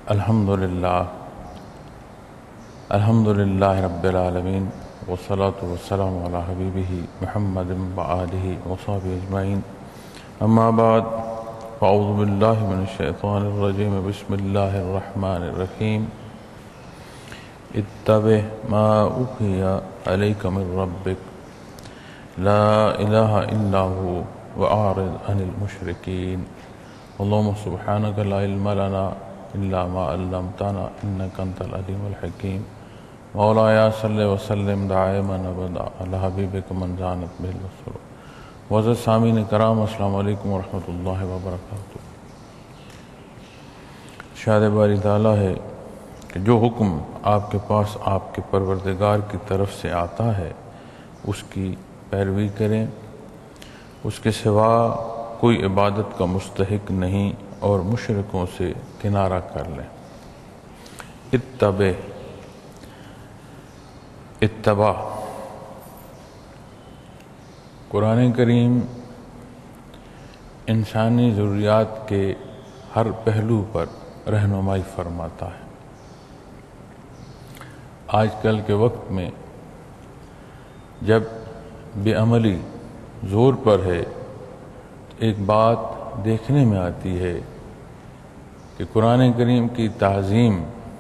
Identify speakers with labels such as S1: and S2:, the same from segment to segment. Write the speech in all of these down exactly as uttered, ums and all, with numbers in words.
S1: الحمد للہ الحمد للہ رب العالمین والصلاة والسلام علی حبیبہ محمد وآلہ وصحبہ اجمعین، اما بعد فاعوذ باللہ من الشیطان الرجیم، بسم اللہ الرحمن الرحیم۔ اتبع ما اوحی الیک من ربک لا الہ الا هو واعرض عن المشرکین۔ اللہم سبحانک لا علم لنا الا ما علمتنا انک انت العلیم الحکیم۔ مولایا صلی وسلم دائما ابدا علی حبیبک من زانت بہ الرسول۔ معزز سامعین کرام، السلام علیکم ورحمۃ اللہ وبرکاتہ۔ شاید باری تعالیٰ ہے کہ جو حکم آپ کے پاس آپ کے پروردگار کی طرف سے آتا ہے اس کی پیروی کریں، اس کے سوا کوئی عبادت کا مستحق نہیں، اور مشرکوں سے کنارہ کر لیں۔ اتبع، اتباع قرآن کریم انسانی ضروریات کے ہر پہلو پر رہنمائی فرماتا ہے۔ آج کل کے وقت میں جب بے عملی زور پر ہے، ایک بات دیکھنے میں آتی ہے کہ قرآن کریم کی تعظیم،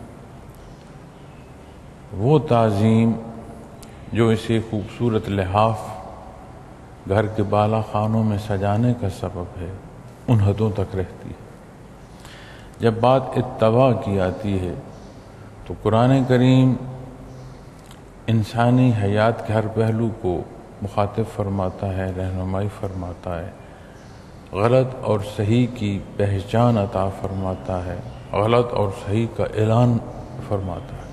S1: وہ تعظیم جو اسے خوبصورت لحاف گھر کے بالا خانوں میں سجانے کا سبب ہے، ان حدوں تک رہتی ہے۔ جب بات اتباع کی آتی ہے تو قرآن کریم انسانی حیات کے ہر پہلو کو مخاطب فرماتا ہے، رہنمائی فرماتا ہے، غلط اور صحیح کی پہچان عطا فرماتا ہے، غلط اور صحیح کا اعلان فرماتا ہے۔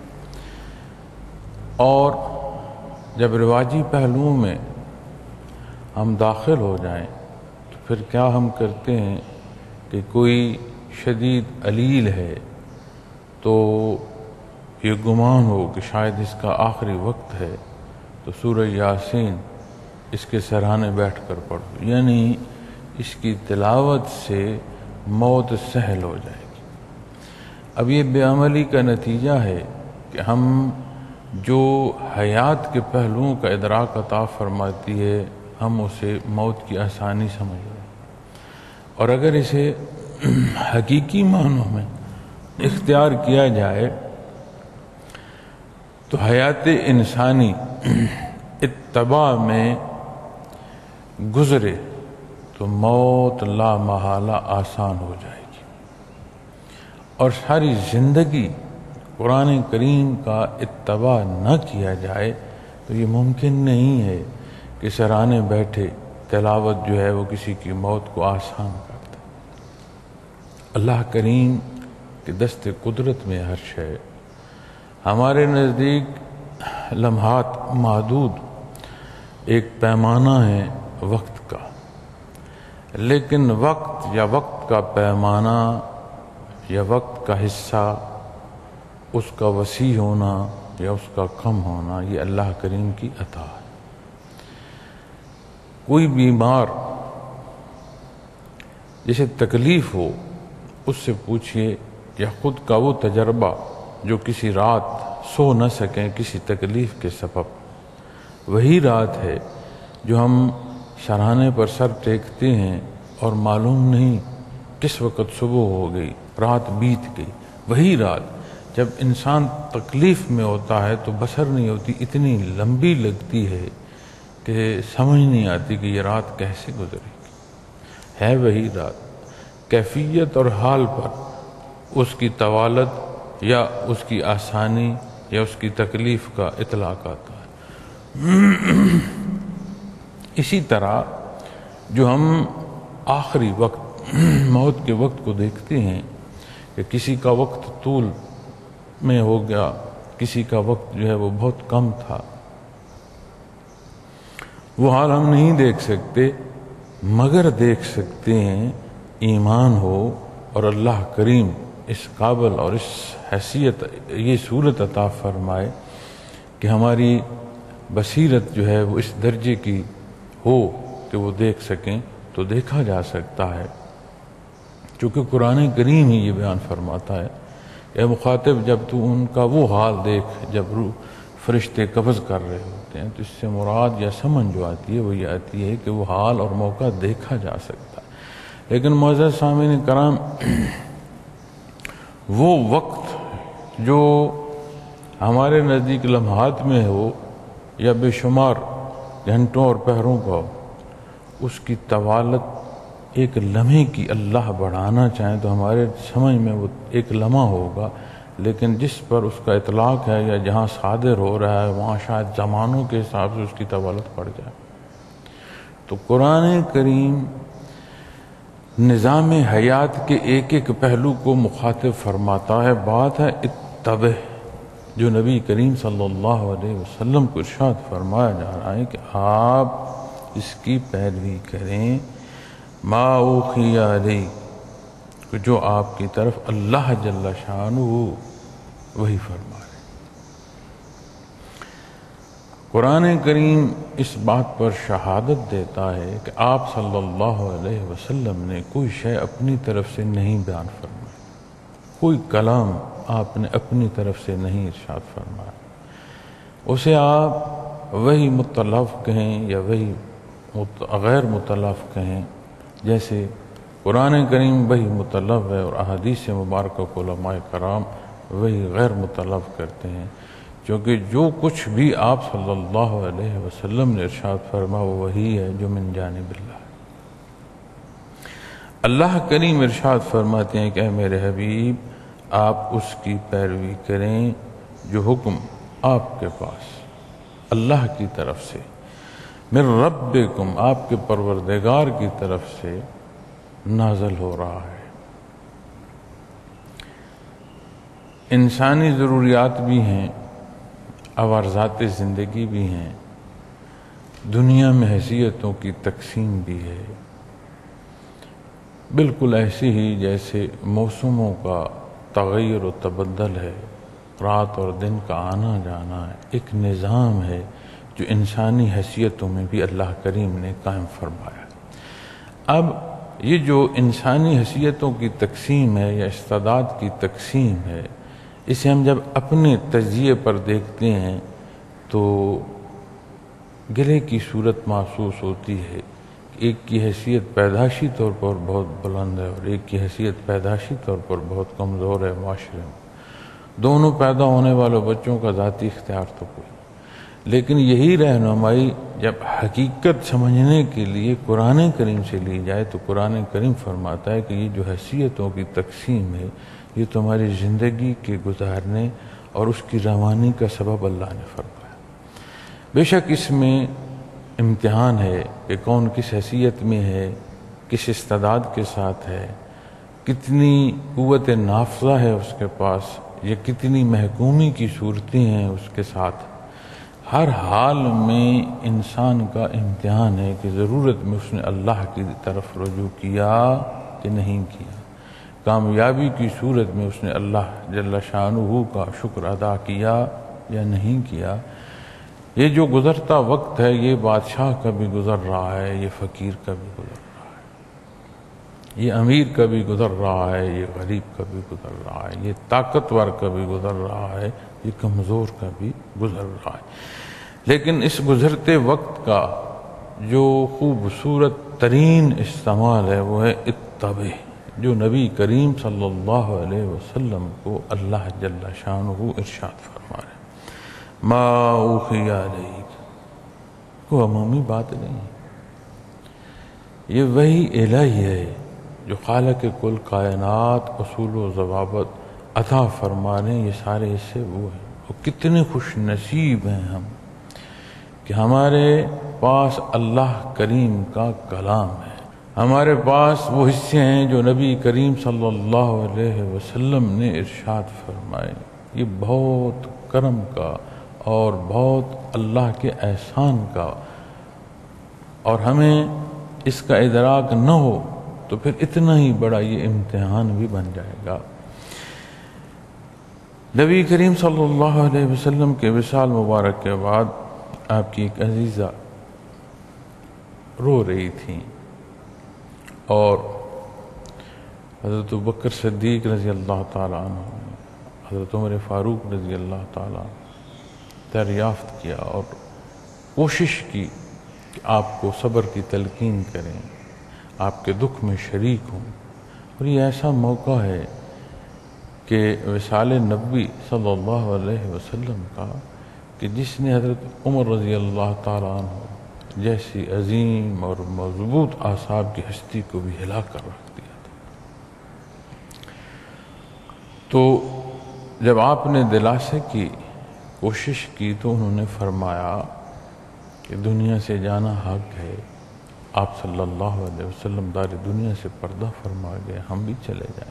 S1: اور جب رواجی پہلوؤں میں ہم داخل ہو جائیں تو پھر کیا ہم کرتے ہیں کہ کوئی شدید علیل ہے تو یہ گمان ہو کہ شاید اس کا آخری وقت ہے تو سورہ یاسین اس کے سرہانے بیٹھ کر پڑھو، یعنی اس کی تلاوت سے موت سہل ہو جائے گی۔ اب یہ بے عملی کا نتیجہ ہے کہ ہم جو حیات کے پہلوؤں کا ادراک عطا فرماتی ہے، ہم اسے موت کی آسانی سمجھ رہے ہیں، اور اگر اسے حقیقی معنوں میں اختیار کیا جائے تو حیات انسانی اتباع میں گزرے تو موت لا محالہ آسان ہو جائے گی، اور ساری زندگی قرآن کریم کا اتباع نہ کیا جائے تو یہ ممکن نہیں ہے کہ سرانے بیٹھے تلاوت جو ہے وہ کسی کی موت کو آسان کر دے۔ اللہ کریم کے دست قدرت میں ہر شے، ہمارے نزدیک لمحات محدود ایک پیمانہ ہے وقت کا، لیکن وقت یا وقت کا پیمانہ یا وقت کا حصہ، اس کا وسیع ہونا یا اس کا کم ہونا، یہ اللہ کریم کی عطا ہے۔ کوئی بیمار جسے تکلیف ہو اس سے پوچھئے، یا خود کا وہ تجربہ جو کسی رات سو نہ سکیں کسی تکلیف کے سبب، وہی رات ہے جو ہم سرہانے پر سر ٹیکتے ہیں اور معلوم نہیں کس وقت صبح ہو گئی، رات بیت گئی۔ وہی رات جب انسان تکلیف میں ہوتا ہے تو بسر نہیں ہوتی، اتنی لمبی لگتی ہے کہ سمجھ نہیں آتی کہ یہ رات کیسے گزرے گی۔ ہے وہی رات، کیفیت اور حال پر اس کی طوالت یا اس کی آسانی یا اس کی تکلیف کا اطلاق آتا ہے۔ اسی طرح جو ہم آخری وقت موت کے وقت کو دیکھتے ہیں کہ کسی کا وقت طول میں ہو گیا، کسی کا وقت جو ہے وہ بہت کم تھا، وہ حال ہم نہیں دیکھ سکتے، مگر دیکھ سکتے ہیں ایمان ہو اور اللہ کریم اس قابل اور اس حیثیت یہ صورت عطا فرمائے کہ ہماری بصیرت جو ہے وہ اس درجے کی ہو کہ وہ دیکھ سکیں، تو دیکھا جا سکتا ہے، چونکہ قرآن کریم ہی یہ بیان فرماتا ہے اے مخاطب جب تو ان کا وہ حال دیکھ جب روح فرشتے قبض کر رہے ہوتے ہیں، تو اس سے مراد یا سمجھ جو آتی ہے وہ یہ آتی ہے کہ وہ حال اور موقع دیکھا جا سکتا ہے۔ لیکن معزز سامعین کرام، وہ وقت جو ہمارے نزدیک لمحات میں ہو یا بے شمار گھنٹوں اور پہروں کا ہو، اس کی طوالت ایک لمحے کی اللہ بڑھانا چاہیں تو ہمارے سمجھ میں وہ ایک لمحہ ہوگا، لیکن جس پر اس کا اطلاق ہے یا جہاں صادر ہو رہا ہے وہاں شاید زمانوں کے حساب سے اس کی طوالت پڑ جائے۔ تو قرآن کریم نظام حیات کے ایک ایک پہلو کو مخاطب فرماتا ہے۔ بات ہے اتبع، جو نبی کریم صلی اللہ علیہ وسلم کو ارشاد فرمایا جا رہا ہے کہ آپ اس کی پیروی کریں، ما اوحی الیک، جو آپ کی طرف اللہ جل شانہ وہی فرما رہے۔ قرآن کریم اس بات پر شہادت دیتا ہے کہ آپ صلی اللہ علیہ وسلم نے کوئی شے اپنی طرف سے نہیں بیان فرمائی، کوئی کلام آپ نے اپنی طرف سے نہیں ارشاد فرمایا، اسے آپ وہی متلف کہیں یا وہی غیر متلف کہیں، جیسے قرآن کریم وہی متلف ہے اور احادیث مبارکہ کو علماء کرام وہی غیر متلف کرتے ہیں، کیونکہ جو کچھ بھی آپ صلی اللہ علیہ وسلم نے ارشاد فرما وہ وہی ہے جو من جانب اللہ۔ اللہ کریم ارشاد فرماتے ہیں کہ اے میرے حبیب، آپ اس کی پیروی کریں جو حکم آپ کے پاس اللہ کی طرف سے، من ربکم، آپ کے پروردگار کی طرف سے نازل ہو رہا ہے۔ انسانی ضروریات بھی ہیں، عوارضات زندگی بھی ہیں، دنیا میں حیثیتوں کی تقسیم بھی ہے، بالکل ایسی ہی جیسے موسموں کا تغیر و تبدل ہے، رات اور دن کا آنا جانا ہے، ایک نظام ہے جو انسانی حیثیتوں میں بھی اللہ کریم نے قائم فرمایا۔ اب یہ جو انسانی حیثیتوں کی تقسیم ہے یا استعداد کی تقسیم ہے، اسے ہم جب اپنے تجزیے پر دیکھتے ہیں تو گلے کی صورت محسوس ہوتی ہے کہ ایک کی حیثیت پیدائشی طور پر بہت بلند ہے اور ایک کی حیثیت پیدائشی طور پر بہت کمزور ہے معاشرے میں۔ دونوں پیدا ہونے والے بچوں کا ذاتی اختیار تو کوئی، لیکن یہی رہنمائی جب حقیقت سمجھنے کے لیے قرآن کریم سے لی جائے تو قرآن کریم فرماتا ہے کہ یہ جو حیثیتوں کی تقسیم ہے یہ تمہاری زندگی کے گزارنے اور اس کی روانی کا سبب اللہ نے فرمایا۔ بے شک اس میں امتحان ہے کہ کون کس حیثیت میں ہے، کس استعداد کے ساتھ ہے، کتنی قوت نافذہ ہے اس کے پاس، یا کتنی محکومی کی صورتیں ہیں اس کے ساتھ۔ ہر حال میں انسان کا امتحان ہے کہ ضرورت میں اس نے اللہ کی طرف رجوع کیا کہ نہیں کیا، کامیابی کی صورت میں اس نے اللہ جل شانہ کا شکر ادا کیا یا نہیں کیا۔ یہ جو گزرتا وقت ہے یہ بادشاہ کا بھی گزر رہا ہے، یہ فقیر کا بھی گزر رہا ہے، یہ امیر کا بھی گزر رہا ہے، یہ غریب کا بھی گزر رہا ہے، یہ طاقتور کا بھی گزر رہا ہے، یہ کمزور کا بھی گزر رہا ہے۔ لیکن اس گزرتے وقت کا جو خوبصورت ترین استعمال ہے وہ ہے اتبع، جو نبی کریم صلی اللہ علیہ وسلم کو اللہ جل شانہ ارشاد فرما رہے ہیں۔ ما اوحی الیک، کوئی عمومی بات نہیں، یہ وحی الہی ہے جو خالق کل کائنات اصول و ضوابط عطا فرمانے، یہ سارے حصے وہ ہیں۔ اور کتنے خوش نصیب ہیں ہم کہ ہمارے پاس اللہ کریم کا کلام ہے، ہمارے پاس وہ حصے ہیں جو نبی کریم صلی اللہ علیہ وسلم نے ارشاد فرمائے۔ یہ بہت کرم کا اور بہت اللہ کے احسان کا، اور ہمیں اس کا ادراک نہ ہو تو پھر اتنا ہی بڑا یہ امتحان بھی بن جائے گا۔ نبی کریم صلی اللہ علیہ وسلم کے وصال مبارک کے بعد آپ کی ایک عزیزہ رو رہی تھیں، اور حضرت ابوبکر صدیق رضی اللہ تعالیٰ عنہ حضرت عمر فاروق رضی اللہ تعالیٰ دریافت کیا اور کوشش کی کہ آپ کو صبر کی تلقین کریں، آپ کے دکھ میں شریک ہوں. اور یہ ایسا موقع ہے کہ وصال نبی صلی اللہ علیہ وسلم کا کہ جس نے حضرت عمر رضی اللہ تعالیٰ عنہ جیسی عظیم اور مضبوط اعصاب کی ہستی کو بھی ہلا کر رکھ دیا تھا. تو جب آپ نے دلاسے کی کوشش کی تو انہوں نے فرمایا کہ دنیا سے جانا حق ہے. آپ صلی اللہ علیہ وسلم دار دنیا سے پردہ فرما گئے، ہم بھی چلے جائیں.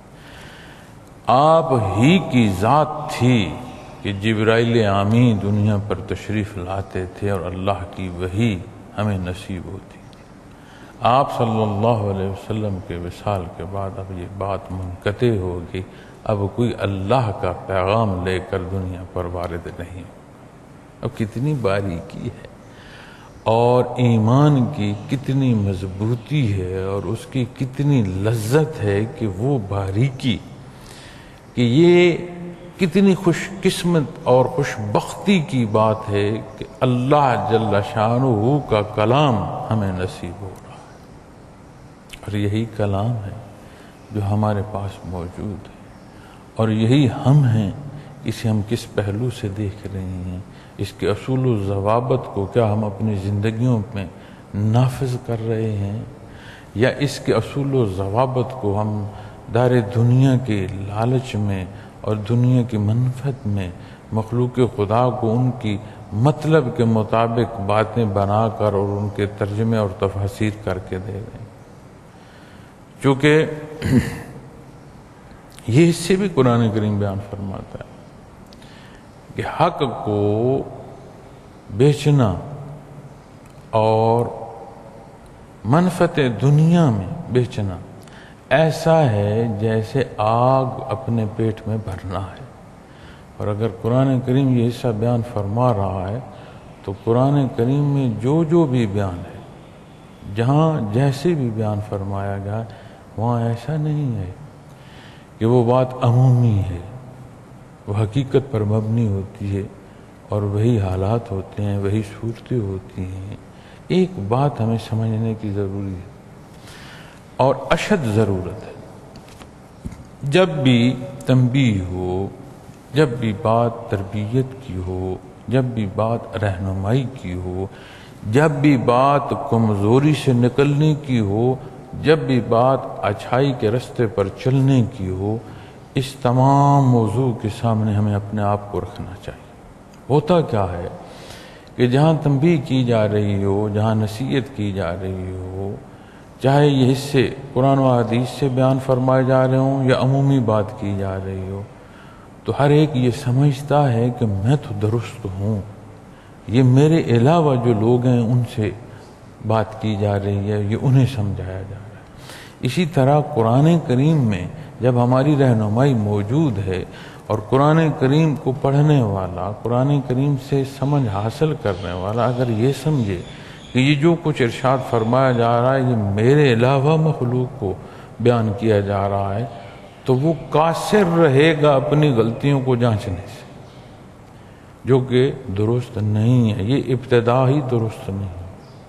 S1: آپ ہی کی ذات تھی کہ جبرائیل آمین دنیا پر تشریف لاتے تھے اور اللہ کی وحی ہمیں نصیب ہوتی تھی. آپ صلی اللہ علیہ وسلم کے وصال کے بعد اب یہ بات منقطع ہوگی، اب کوئی اللہ کا پیغام لے کر دنیا پر وارد نہیں. اب کتنی باریکی ہے اور ایمان کی کتنی مضبوطی ہے اور اس کی کتنی لذت ہے کہ وہ باریکی، کہ یہ کتنی خوش قسمت اور خوش بختی کی بات ہے کہ اللہ جل شانہ کا کلام ہمیں نصیب ہو رہا ہے. اور یہی کلام ہے جو ہمارے پاس موجود ہے اور یہی ہم ہیں. اسے ہم کس پہلو سے دیکھ رہے ہیں، اس کے اصول و ضوابط کو کیا ہم اپنی زندگیوں میں نافذ کر رہے ہیں، یا اس کے اصول و ضوابط کو ہم دار دنیا کے لالچ میں اور دنیا کی منفعت میں مخلوق خدا کو ان کی مطلب کے مطابق باتیں بنا کر اور ان کے ترجمے اور تفاسیر کر کے دے رہے ہیں. چونکہ یہ حصے بھی قرآن کریم بیان فرماتا ہے کہ حق کو بیچنا اور منفعت دنیا میں بیچنا ایسا ہے جیسے آگ اپنے پیٹ میں بھرنا ہے. اور اگر قرآن کریم یہ حصہ بیان فرما رہا ہے تو قرآن کریم میں جو جو بھی بیان ہے، جہاں جیسے بھی بیان فرمایا گیا وہاں ایسا نہیں ہے کہ وہ بات عمومی ہے، وہ حقیقت پر مبنی ہوتی ہے اور وہی حالات ہوتے ہیں، وہی صورتیں ہوتی ہیں. ایک بات ہمیں سمجھنے کی ضروری ہے اور اشد ضرورت ہے. جب بھی تنبیہ ہو، جب بھی بات تربیت کی ہو، جب بھی بات رہنمائی کی ہو، جب بھی بات کمزوری سے نکلنے کی ہو، جب بھی بات اچھائی کے رستے پر چلنے کی ہو، اس تمام موضوع کے سامنے ہمیں اپنے آپ کو رکھنا چاہیے. ہوتا کیا ہے کہ جہاں تنبیہ کی جا رہی ہو، جہاں نصیحت کی جا رہی ہو، چاہے یہ حصے قرآن و حدیث سے بیان فرمائے جا رہے ہوں یا عمومی بات کی جا رہی ہو، تو ہر ایک یہ سمجھتا ہے کہ میں تو درست ہوں، یہ میرے علاوہ جو لوگ ہیں ان سے بات کی جا رہی ہے، یہ انہیں سمجھایا جا رہا ہے. اسی طرح قرآن کریم میں جب ہماری رہنمائی موجود ہے اور قرآن کریم کو پڑھنے والا، قرآن کریم سے سمجھ حاصل کرنے والا اگر یہ سمجھے کہ یہ جو کچھ ارشاد فرمایا جا رہا ہے یہ میرے علاوہ مخلوق کو بیان کیا جا رہا ہے، تو وہ قاصر رہے گا اپنی غلطیوں کو جانچنے سے، جو کہ درست نہیں ہے. یہ ابتدا ہی درست نہیں ہے.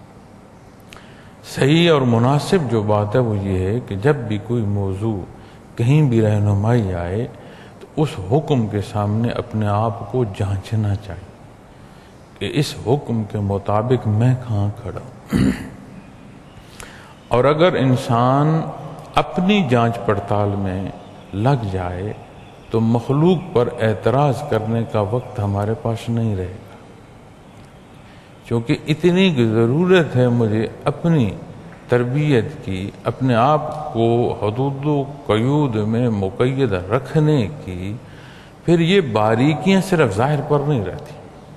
S1: صحیح اور مناسب جو بات ہے وہ یہ ہے کہ جب بھی کوئی موضوع کہیں بھی رہنمائی آئے تو اس حکم کے سامنے اپنے آپ کو جانچنا چاہیے کہ اس حکم کے مطابق میں کہاں کھڑا ہوں. اور اگر انسان اپنی جانچ پڑتال میں لگ جائے تو مخلوق پر اعتراض کرنے کا وقت ہمارے پاس نہیں رہے گا، کیونکہ اتنی ضرورت ہے مجھے اپنی تربیت کی، اپنے آپ کو حدود و قیود میں مقید رکھنے کی. پھر یہ باریکیاں صرف ظاہر پر نہیں رہتی.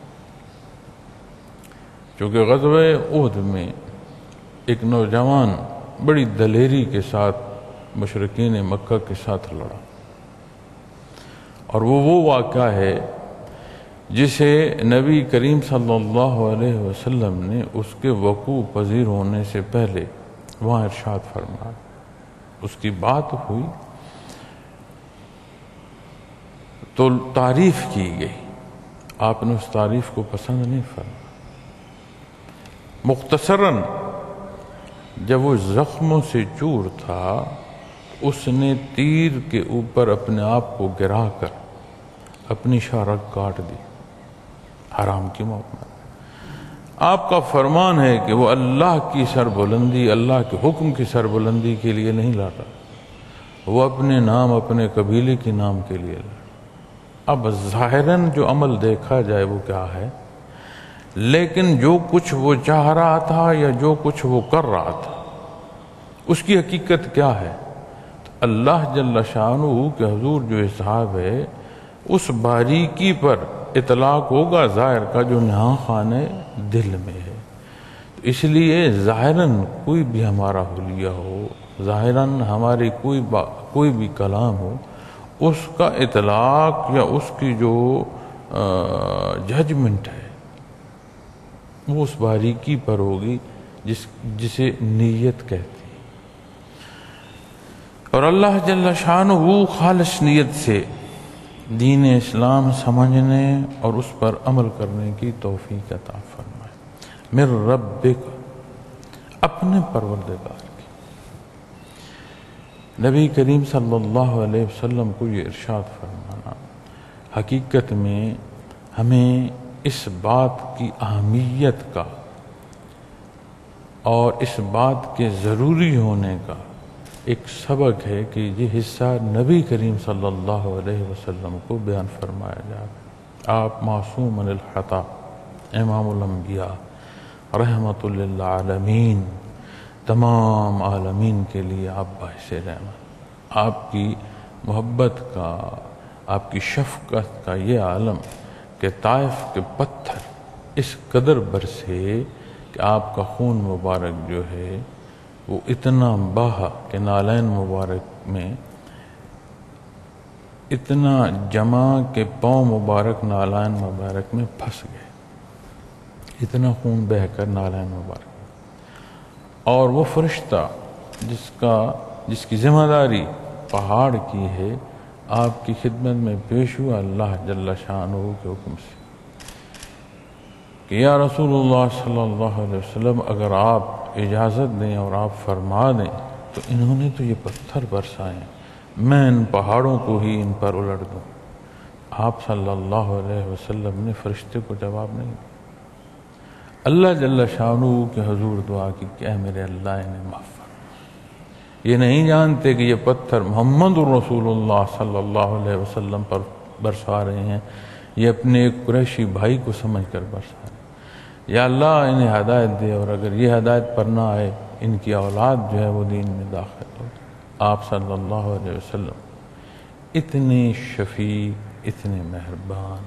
S1: چونکہ غزوہ احد میں ایک نوجوان بڑی دلیری کے ساتھ مشرکین مکہ کے ساتھ لڑا، اور وہ وہ واقعہ ہے جسے نبی کریم صلی اللہ علیہ وسلم نے اس کے وقوع پذیر ہونے سے پہلے وہاں ارشاد فرمایا. اس کی بات ہوئی، تو تعریف کی گئی، آپ نے اس تعریف کو پسند نہیں فرمایا۔ مختصراً جب وہ زخموں سے چور تھا اس نے تیر کے اوپر اپنے آپ کو گرا کر اپنی شارک کاٹ دی، حرام کی موت میں۔ آپ کا فرمان ہے کہ وہ اللہ کی سربلندی، اللہ کے حکم کی سربلندی کے لیے نہیں لڑ رہا، وہ اپنے نام اپنے قبیلے کے نام کے لیے لڑ رہا۔ اب ظاہراً جو عمل دیکھا جائے وہ کیا ہے، لیکن جو کچھ وہ چاہ رہا تھا یا جو کچھ وہ کر رہا تھا اس کی حقیقت کیا ہے؟ تو اللہ جل شانہ کے حضور جو حساب ہے اس باریکی پر اطلاق ہوگا ظاہر کا جو نہاں خانے دل میں ہے۔ تو اس لیے ظاہراً کوئی بھی ہمارا حلیہ ہو، ظاہراً ہماری کوئی با کوئی بھی کلام ہو، اس کا اطلاق یا اس کی جو ججمنٹ ہے وہ اس باریکی پر ہوگی جس جسے نیت کہتی ہے۔ اور اللہ جل شانہ وہ خالص نیت سے دین اسلام سمجھنے اور اس پر عمل کرنے کی توفیق عطا فرمائے۔ من ربک، اپنے پروردگار کی۔ نبی کریم صلی اللہ علیہ وسلم کو یہ ارشاد فرمانا حقیقت میں ہمیں اس بات کی اہمیت کا اور اس بات کے ضروری ہونے کا ایک سبق ہے کہ یہ حصہ نبی کریم صلی اللہ علیہ وسلم کو بیان فرمایا جائے۔ آپ معصوم عن الخطا، امام الانبیاء، رحمت للعالمین، تمام عالمین کے لیے آپ باعث رحمت۔ آپ کی محبت کا، آپ کی شفقت کا یہ عالم کہ طائف کے پتھر اس قدر برسے کہ آپ کا خون مبارک جو ہے وہ اتنا بہا کہ نالین مبارک میں اتنا جمع کہ پاؤں مبارک نالین مبارک میں پھنس گئے، اتنا خون بہہ کر نالین مبارک۔ اور وہ فرشتہ جس کا جس کی ذمہ داری پہاڑ کی ہے آپ کی خدمت میں پیش ہوا اللہ جل شانہ کے حکم سے کہ یا رسول اللہ صلی اللہ علیہ وسلم اگر آپ اجازت دیں اور آپ فرما دیں تو انہوں نے تو یہ پتھر برسائے ہیں، میں ان پہاڑوں کو ہی ان پر الٹ دوں۔ آپ صلی اللہ علیہ وسلم نے فرشتے کو جواب نہیں دیا۔ اللہ جل شانہ کے حضور دعا کی کہ اے میرے اللہ انہیں معاف فرما۔ یہ نہیں جانتے کہ یہ پتھر محمد رسول اللہ صلی اللہ علیہ وسلم پر برسا رہے ہیں، یہ اپنے ایک قریشی بھائی کو سمجھ کر برسا رہے ہیں۔ یا اللہ انہیں ہدایت دے، اور اگر یہ ہدایت پر نہ آئے ان کی اولاد جو ہے وہ دین میں داخل ہو۔ آپ صلی اللہ علیہ وسلم اتنے شفیق، اتنے مہربان،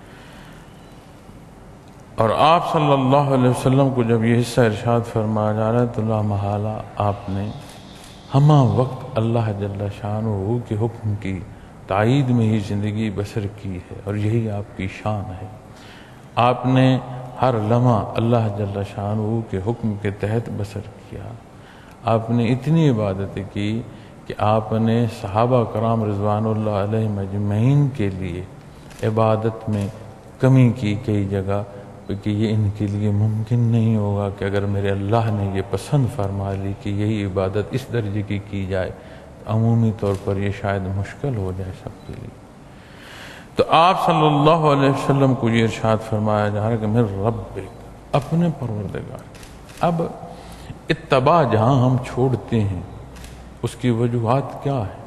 S1: اور آپ صلی اللہ علیہ وسلم کو جب یہ حصہ ارشاد فرمایا جا رہا ہے تو لا محالہ آپ نے ہمہ وقت اللہ جل شانہ کے حکم کی تائید میں ہی زندگی بسر کی ہے، اور یہی آپ کی شان ہے۔ آپ نے ہر لمحہ اللہ جل شانہ کے حکم کے تحت بسر کیا۔ آپ نے اتنی عبادتیں کی کہ آپ نے صحابہ کرام رضوان اللہ علیہ مجمعین کے لیے عبادت میں کمی کی کئی جگہ، کہ یہ ان کے لیے ممکن نہیں ہوگا کہ اگر میرے اللہ نے یہ پسند فرما لی کہ یہی عبادت اس درجے کی کی جائے، عمومی طور پر یہ شاید مشکل ہو جائے سب کے لیے۔ تو آپ صلی اللہ علیہ وسلم کو یہ ارشاد فرمایا جا رہا ہے کہ من ربک، اپنے پروردگار۔ اب اتباع جہاں ہم چھوڑتے ہیں اس کی وجوہات کیا ہے؟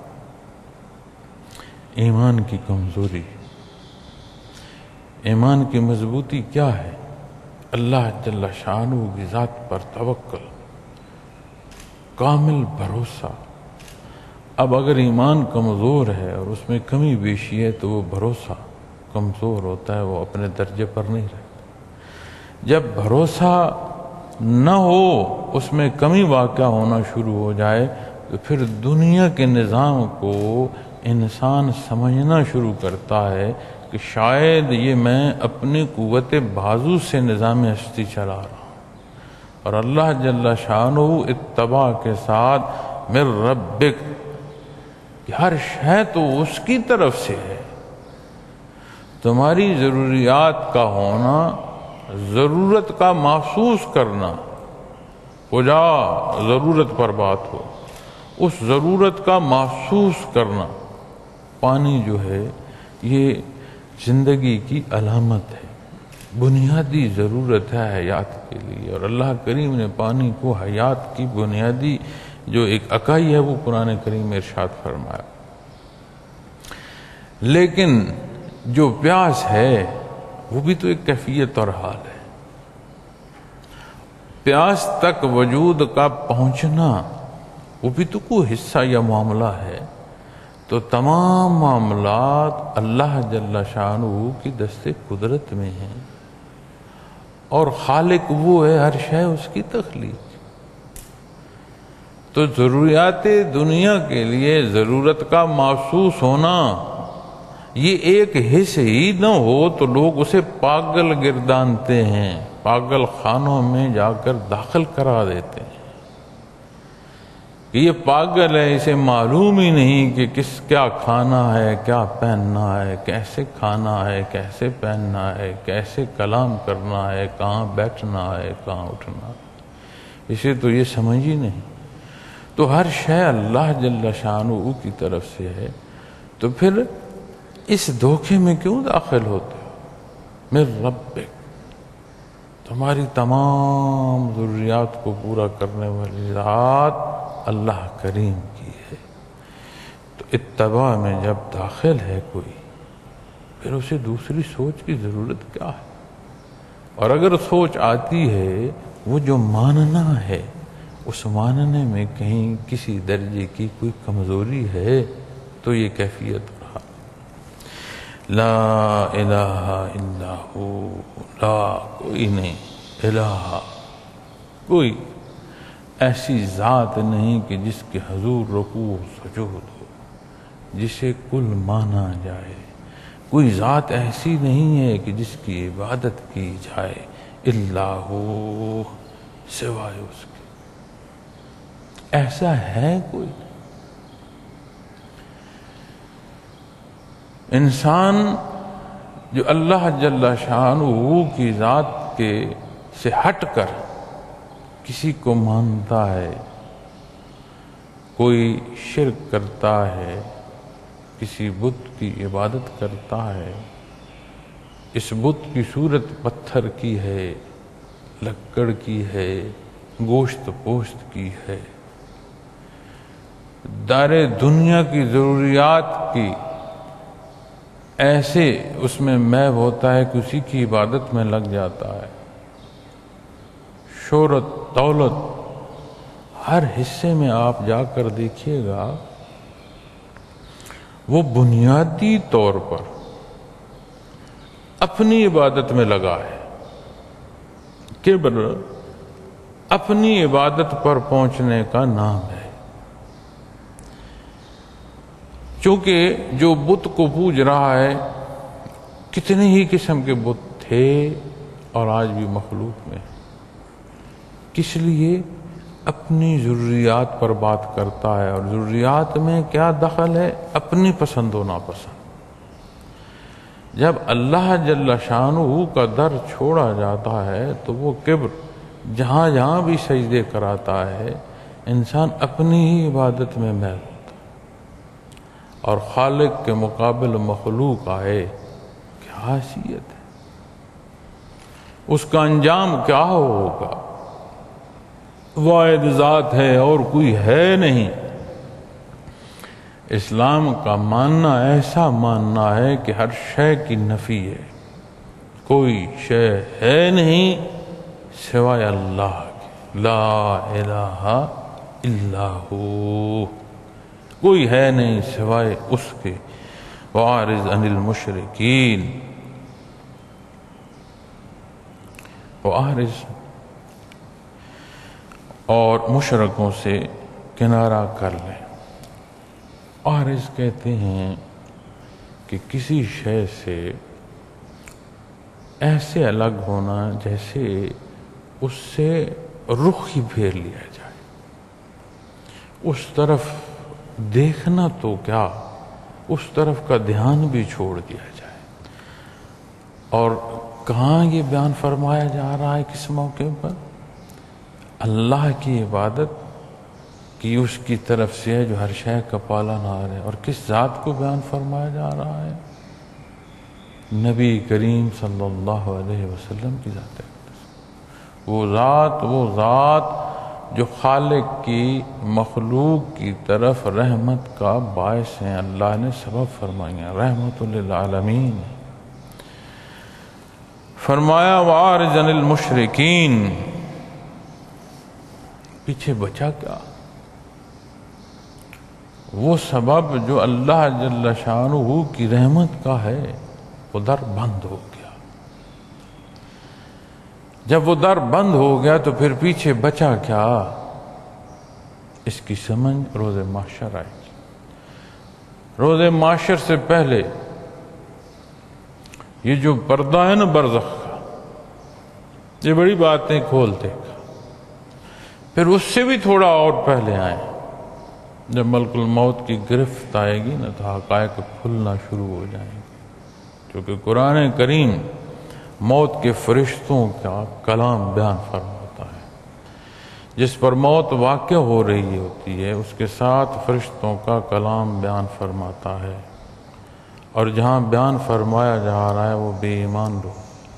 S1: ایمان کی کمزوری، ایمان کی مضبوطی کیا ہے؟ اللہ جل شانہ کی ذات پر توکل، کامل بھروسہ۔ اب اگر ایمان کمزور ہے اور اس میں کمی بیشی ہے تو وہ بھروسہ کمزور ہوتا ہے، وہ اپنے درجے پر نہیں رہتا۔ جب بھروسہ نہ ہو، اس میں کمی واقع ہونا شروع ہو جائے تو پھر دنیا کے نظام کو انسان سمجھنا شروع کرتا ہے کہ شاید یہ میں اپنی قوت بازو سے نظام ہستی چلا رہا ہوں، اور اللہ جل شانہ اتباع کے ساتھ من ربک، ہر شے تو اس کی طرف سے ہے، تمہاری ضروریات کا ہونا، ضرورت کا محسوس کرنا، کجا ضرورت پر بات ہو، اس ضرورت کا محسوس کرنا، پانی جو ہے یہ زندگی کی علامت ہے، بنیادی ضرورت ہے حیات کے لیے، اور اللہ کریم نے پانی کو حیات کی بنیادی جو ایک اکائی ہے وہ قرآن کریم میں ارشاد فرمایا۔ لیکن جو پیاس ہے وہ بھی تو ایک کیفیت اور حال ہے، پیاس تک وجود کا پہنچنا وہ بھی تو کوئی حصہ یا معاملہ ہے۔ تو تمام معاملات اللہ جل شانہ کی دست قدرت میں ہیں، اور خالق وہ ہے، ہر شے اس کی تخلیق۔ تو ضروریات دنیا کے لیے ضرورت کا محسوس ہونا یہ ایک حص ہی نہ ہو تو لوگ اسے پاگل گردانتے ہیں، پاگل خانوں میں جا کر داخل کرا دیتے ہیں کہ یہ پاگل ہے، اسے معلوم ہی نہیں کہ کس کیا کھانا ہے، کیا پہننا ہے، کیسے کھانا ہے، کیسے پہننا ہے، کیسے کلام کرنا ہے، کہاں بیٹھنا ہے، کہاں اٹھنا ہے، اسے تو یہ سمجھ ہی نہیں۔ تو ہر شے اللہ جل شانہ کی طرف سے ہے، تو پھر اس دھوکے میں کیوں داخل ہوتے ہو؟ من ربک، تمہاری تمام ضروریات کو پورا کرنے والی ذات اللہ کریم کی ہے۔ تو اتباع میں جب داخل ہے کوئی، پھر اسے دوسری سوچ کی ضرورت کیا ہے؟ اور اگر سوچ آتی ہے، وہ جو ماننا ہے، اس ماننے میں کہیں کسی درجے کی کوئی کمزوری ہے تو یہ کیفیت رہا۔ لا الہ الا ہو، لا کوئی نہیں، الہ کوئی ایسی ذات نہیں کہ جس کے حضور رکوع سجود ہو، جسے کل مانا جائے، کوئی ذات ایسی نہیں ہے کہ جس کی عبادت کی جائے، الا ہو، سوائے اس کے۔ ایسا ہے کوئی؟ انسان جو اللہ جل شانہ کی ذات کے سے ہٹ کر کسی کو مانتا ہے، کوئی شرک کرتا ہے، کسی بت کی عبادت کرتا ہے، اس بت کی صورت پتھر کی ہے، لکڑ کی ہے، گوشت پوشت کی ہے، دار دنیا کی ضروریات کی ایسے اس میں محو ہوتا ہے کہ اسی کی عبادت میں لگ جاتا ہے، شہرت، دولت، ہر حصے میں آپ جا کر دیکھیے گا، وہ بنیادی طور پر اپنی عبادت میں لگا ہے۔ کبر اپنی عبادت پر پہنچنے کا نام ہے۔ چونکہ جو بت کو پوج رہا ہے، کتنے ہی قسم کے بت تھے اور آج بھی مخلوق میں، کس لیے؟ اپنی ضروریات پر بات کرتا ہے، اور ضروریات میں کیا دخل ہے؟ اپنی پسند و ناپسند۔ جب اللہ جل شانہ کا در چھوڑا جاتا ہے تو وہ کبر جہاں جہاں بھی سجدے کراتا ہے، انسان اپنی ہی عبادت میں محو ہوتا ہے، اور خالق کے مقابل مخلوق آئے، کیا حیثیت ہے، اس کا انجام کیا ہوگا؟ واحد ذات ہے اور کوئی ہے نہیں۔ اسلام کا ماننا ایسا ماننا ہے کہ ہر شے کی نفی ہے، کوئی شے ہے نہیں سوائے اللہ کے، لا الہ الا ہو، کوئی ہے نہیں سوائے اس کے، وَأَعْرِضْ عَنِ الْمُشْرِكِينَ، وَأَعْرِضْ، اور مشرکوں سے کنارہ کر لیں۔ عارض کہتے ہیں کہ کسی شے سے ایسے الگ ہونا جیسے اس سے رخ ہی پھیر لیا جائے، اس طرف دیکھنا تو کیا، اس طرف کا دھیان بھی چھوڑ دیا جائے۔ اور کہاں یہ بیان فرمایا جا رہا ہے کس موقع پر؟ اللہ کی عبادت کی اس کی طرف سے ہے جو ہر شے کا پالنہار ہے. اور کس ذات کو بیان فرمایا جا رہا ہے؟ نبی کریم صلی اللہ علیہ وسلم کی ذات ہے. وہ ذات وہ ذات جو خالق کی مخلوق کی طرف رحمت کا باعث ہیں. اللہ نے سبب فرمائی ہیں رحمت للعالمین. فرمایا وَعَارِضًا الْمُشْرِكِينَ. پیچھے بچا کیا؟ وہ سبب جو اللہ جل شانہ کی رحمت کا ہے وہ در بند ہو گیا. جب وہ در بند ہو گیا تو پھر پیچھے بچا کیا؟ اس کی سمجھ روز محشر آئے گی. روز محشر سے پہلے یہ جو پردہ ہے نا برزخ کا، یہ بڑی باتیں کھولتے گا. پھر اس سے بھی تھوڑا اور پہلے آئیں جب ملک الموت کی گرفت آئے گی نا تو حقائق کھلنا شروع ہو جائیں گے. کیونکہ قرآن کریم موت کے فرشتوں کا کلام بیان فرماتا ہے. جس پر موت واقع ہو رہی ہوتی ہے اس کے ساتھ فرشتوں کا کلام بیان فرماتا ہے. اور جہاں بیان فرمایا جا رہا ہے وہ بے ایمان لوگ.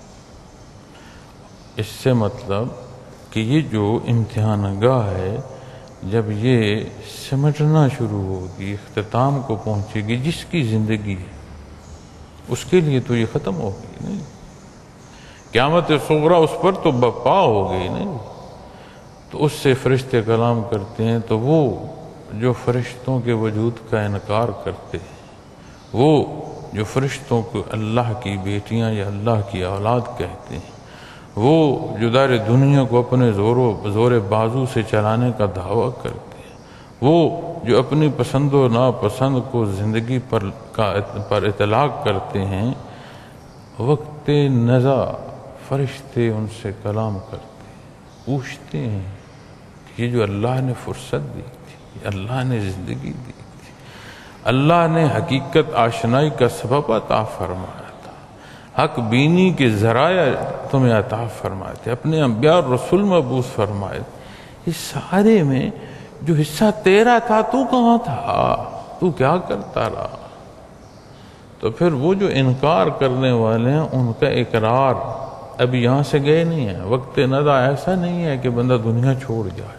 S1: اس سے مطلب کہ یہ جو امتحان گاہ ہے جب یہ سمجھنا شروع ہوگی، اختتام کو پہنچے گی، جس کی زندگی ہے اس کے لیے تو یہ ختم ہوگی نہیں. قیامت صغریٰ اس پر تو بپا ہو گئی نہیں. تو اس سے فرشتے کلام کرتے ہیں. تو وہ جو فرشتوں کے وجود کا انکار کرتے ہیں، وہ جو فرشتوں کو اللہ کی بیٹیاں یا اللہ کی اولاد کہتے ہیں، وہ جو دار دنیا کو اپنے زور و زور بازو سے چلانے کا دعویٰ کرتے ہیں، وہ جو اپنی پسند و ناپسند کو زندگی پر کا پر اطلاق کرتے ہیں، وقت نزا فرشتے ان سے کلام کرتے ہیں، پوچھتے ہیں کہ یہ جو اللہ نے فرصت دی تھی، اللہ نے زندگی دی تھی، اللہ نے حقیقت آشنائی کا سبب عطا فرمایا تھا، حق بینی کے ذرائع تمہیں عطا فرمائے تھے، اپنے انبیاء اور رسول مبعوث فرمائے تھے، اس سارے میں جو حصہ تیرا تھا تو کہاں تھا؟ تو کیا کرتا رہا؟ تو پھر وہ جو انکار کرنے والے ہیں ان کا اقرار ابھی یہاں سے گئے نہیں ہے. وقت ندا ایسا نہیں ہے کہ بندہ دنیا چھوڑ جائے،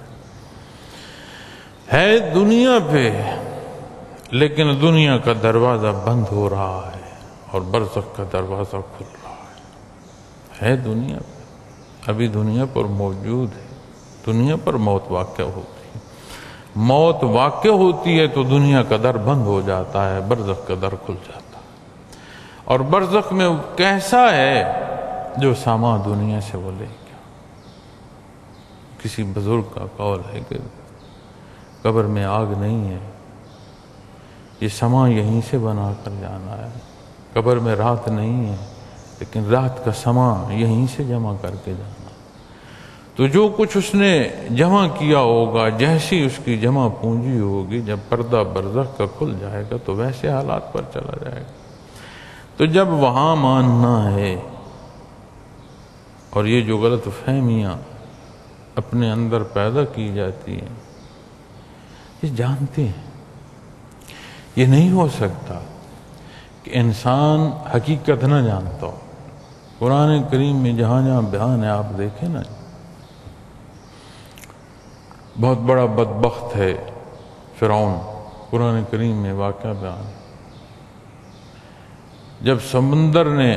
S1: ہے دنیا پہ لیکن دنیا کا دروازہ بند ہو رہا ہے اور برزخ کا دروازہ کھل رہا ہے. ہے دنیا پہ، ابھی دنیا پر موجود ہے. دنیا پر موت واقع ہوتی ہے، موت واقع ہوتی ہے تو دنیا کا در بند ہو جاتا ہے، برزخ کا در کھل جاتا ہے. اور برزخ میں کیسا ہے جو سامان دنیا سے وہ لے گیا. کسی بزرگ کا قول ہے کہ قبر میں آگ نہیں ہے، یہ سامان یہیں سے بنا کر جانا ہے. قبر میں رات نہیں ہے لیکن رات کا سامان یہیں سے جمع کر کے جانا. تو جو کچھ اس نے جمع کیا ہوگا، جیسی اس کی جمع پونجی ہوگی، جب پردہ برزخ کا کھل جائے گا تو ویسے حالات پر چلا جائے گا. تو جب وہاں ماننا ہے، اور یہ جو غلط فہمیاں اپنے اندر پیدا کی جاتی ہیں، یہ جانتے ہیں یہ نہیں ہو سکتا کہ انسان حقیقت نہ جانتا ہو. قرآن کریم میں جہاں جہاں بیان ہے آپ دیکھیں نا، بہت بڑا بدبخت ہے فرعون. قرآن کریم میں واقعہ بیان ہے. جب سمندر نے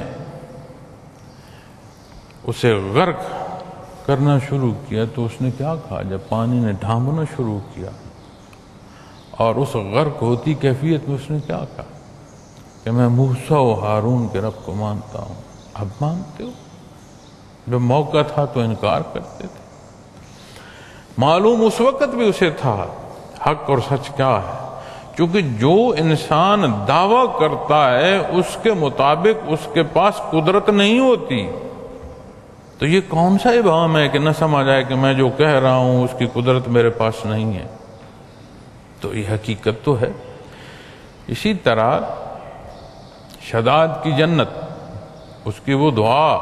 S1: اسے غرق کرنا شروع کیا تو اس نے کیا کہا؟ جب پانی نے ڈھانپنا شروع کیا اور اس غرق ہوتی کیفیت میں اس نے کیا کہا کہ میں موسیٰ و ہارون کے رب کو مانتا ہوں. اب مانتے ہو؟ جب موقع تھا تو انکار کرتے تھے. معلوم اس وقت بھی اسے تھا حق اور سچ کیا ہے. کیونکہ جو انسان دعویٰ کرتا ہے اس کے مطابق اس کے پاس قدرت نہیں ہوتی. تو یہ کون سا ابہام ہے کہ نہ سمجھ آئے کہ میں جو کہہ رہا ہوں اس کی قدرت میرے پاس نہیں ہے. تو یہ حقیقت تو ہے. اسی طرح شداد کی جنت اس کی وہ دعا،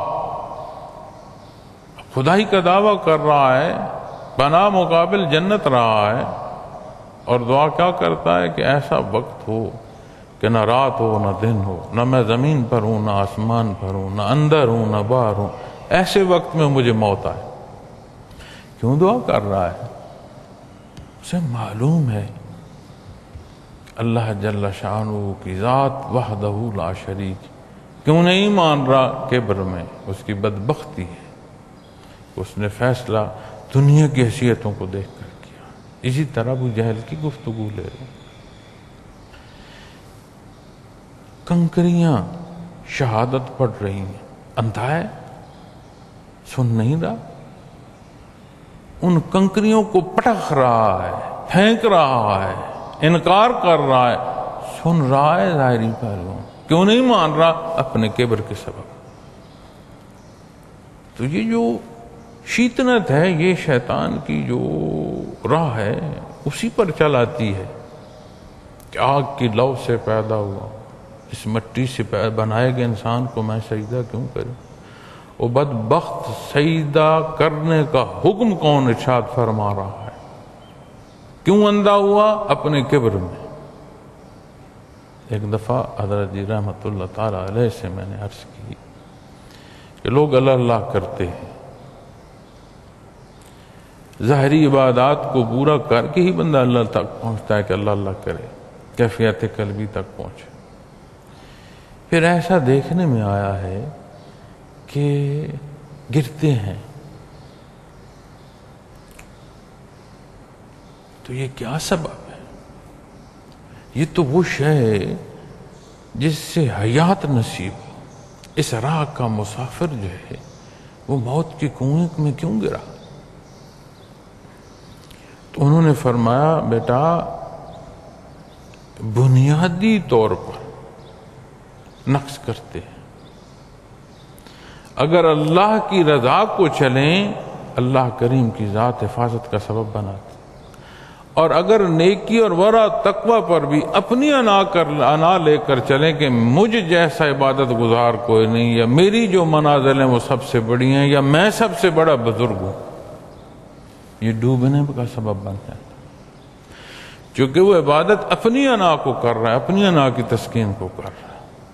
S1: خدائی کا دعویٰ کر رہا ہے، بنا مقابل جنت رہا ہے، اور دعا کیا کرتا ہے کہ ایسا وقت ہو کہ نہ رات ہو نہ دن ہو، نہ میں زمین پر ہوں نہ آسمان پر ہوں، نہ اندر ہوں نہ باہر ہوں، ایسے وقت میں مجھے موت آئے۔ کیوں دعا کر رہا ہے؟ اسے معلوم ہے اللہ جل شانہ کی ذات وحدہ لا شریک۔ کیوں نہیں مان رہا؟ کبر میں اس کی بدبختی ہے، اس نے فیصلہ دنیا کی حیثیتوں کو دیکھ کر کیا۔ اسی طرح ابو جہل کی گفتگو لے رہے، کنکریاں شہادت پڑھ رہی ہیں، اندھا ہے، سن نہیں رہا، ان کنکریوں کو پٹخ رہا ہے، پھینک رہا ہے، انکار کر رہا ہے، سن رہا ہے ظاہری پہلوؤں، کیوں نہیں مان رہا؟ اپنے کبر کے سبب۔ تو یہ جو شیطنت ہے، یہ شیطان کی جو راہ ہے، اسی پر چلاتی ہے کہ آگ کی لو سے پیدا ہوا، اس مٹی سے بنائے گئے انسان کو میں سجدہ کیوں کروں؟ وہ بدبخت سجدہ کرنے کا حکم کون ارشاد فرما رہا ہے؟ کیوں اندھا ہوا؟ اپنے کبر میں۔ ایک دفعہ حضرت جی رحمت اللہ تعالی علیہ سے میں نے عرض کی کہ لوگ اللہ اللہ کرتے ہیں، ظاہری عبادات کو پورا کر کے ہی بندہ اللہ تک پہنچتا ہے کہ اللہ اللہ کرے، کیفیت قلبی تک پہنچے۔ پھر ایسا دیکھنے میں آیا ہے کہ گرتے ہیں، تو یہ کیا سبب ہے؟ یہ تو وہ شے ہے جس سے حیات نصیب ہو۔ اس راہ کا مسافر جو ہے وہ موت کے کنویں میں کیوں گرا؟ تو انہوں نے فرمایا بیٹا، بنیادی طور پر نقص کرتے ہیں، اگر اللہ کی رضا کو چلیں اللہ کریم کی ذات حفاظت کا سبب بناتے، اور اگر نیکی اور ورع تقوی پر بھی اپنی انا کر انا لے کر چلیں کہ مجھ جیسا عبادت گزار کوئی نہیں، یا میری جو منازلیں وہ سب سے بڑی ہیں، یا میں سب سے بڑا بزرگ ہوں، یہ ڈوبنے کا سبب بن جاتا ہے، چونکہ وہ عبادت اپنی انا کو کر رہا ہے، اپنی انا کی تسکین کو کر رہا ہے،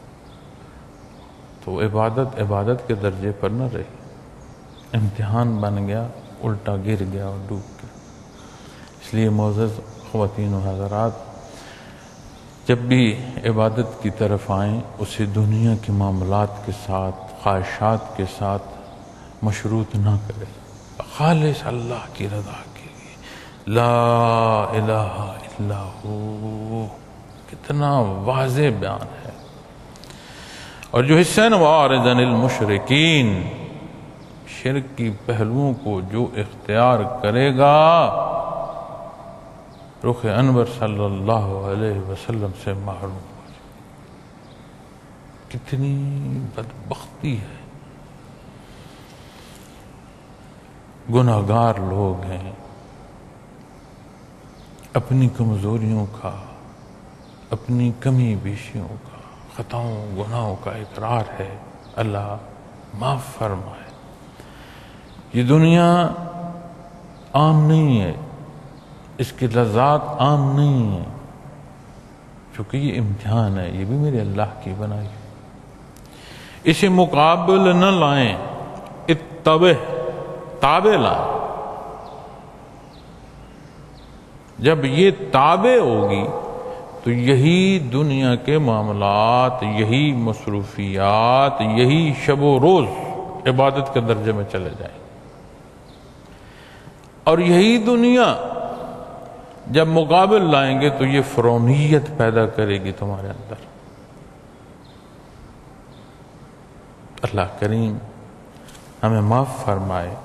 S1: تو عبادت عبادت کے درجے پر نہ رہی، امتحان بن گیا، الٹا گر گیا اور ڈوب گیا۔ اس لیے معزز خواتین و حضرات، جب بھی عبادت کی طرف آئیں اسے دنیا کے معاملات کے ساتھ، خواہشات کے ساتھ مشروط نہ کریں، خالص اللہ کی رضا کے لیے۔ لا الہ الا ہو، کتنا واضح بیان ہے۔ اور جو حسین وارض عن المشرکین، شرک کی پہلوؤں کو جو اختیار کرے گا رخ انور صلی اللہ علیہ وسلم سے محروم ہو جائے۔ کتنی بدبختی ہے، گناہگار لوگ ہیں، اپنی کمزوریوں کا، اپنی کمی بیشیوں کا، خطاؤں گناہوں کا اقرار ہے، اللہ معاف فرمائے۔ یہ دنیا عام نہیں ہے، اس کی لذات عام نہیں ہے، چونکہ یہ امتحان ہے، یہ بھی میرے اللہ کی بنائی ہے۔ اسے مقابل نہ لائیں، اتبع، تابع لائیں۔ جب یہ تابع ہوگی تو یہی دنیا کے معاملات، یہی مصروفیات، یہی شب و روز عبادت کے درجے میں چلے جائیں، اور یہی دنیا جب مقابل لائیں گے تو یہ فرونیت پیدا کرے گی تمہارے اندر۔ اللہ کریم ہمیں معاف فرمائے،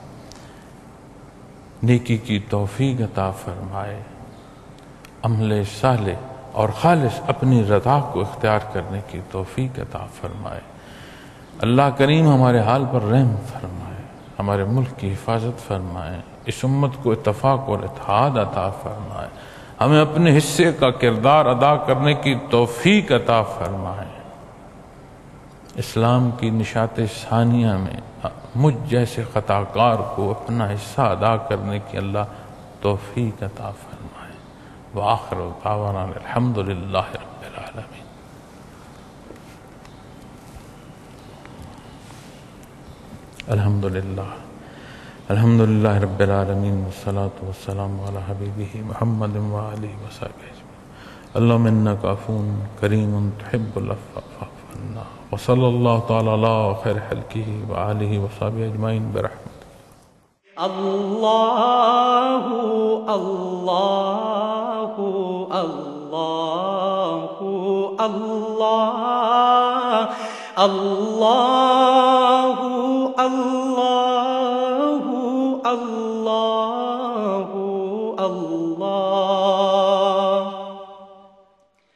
S1: نیکی کی توفیق عطا فرمائے، عمل صالح اور خالص اپنی رضا کو اختیار کرنے کی توفیق عطا فرمائے۔ اللہ کریم ہمارے حال پر رحم فرمائے، ہمارے ملک کی حفاظت فرمائے، اس امت کو اتفاق اور اتحاد عطا فرمائے، ہمیں اپنے حصے کا کردار ادا کرنے کی توفیق عطا فرمائے۔ اسلام کی نشاط ثانیہ میں مجھ جیسے خطا کار کو اپنا حصہ ادا کرنے کی اللہ توفیق عطا فرمائے۔ وآخر دعوانا الحمد للہ رب العالمین۔ الحمد للہ الحمد للہ رب العالمین، والصلاة والسلام علی حبیبہ محمد وآلہ وصحبہ اجمعین۔ اللہم انک عفو کریم تحب العفو فاعف عنا، وصلی اللہ تعالی علی خیر خلقہ وآلہ وصحبہ اجمعین برحمتہ۔
S2: اللہ اللہ اللہ اللہ اللہ